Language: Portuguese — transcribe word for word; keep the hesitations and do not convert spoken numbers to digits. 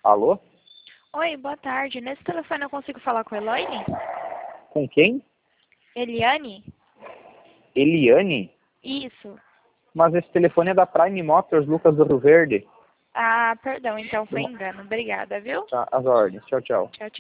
Alô? Oi, boa tarde. Nesse telefone eu consigo falar com a Elaine? Com quem? Eliane? Eliane? Isso. Mas esse telefone é da Prime Motors, Lucas do Rio Verde. Ah, perdão, então foi engano. Obrigada, viu? Tá, as ordens. Tchau, tchau. Tchau, tchau.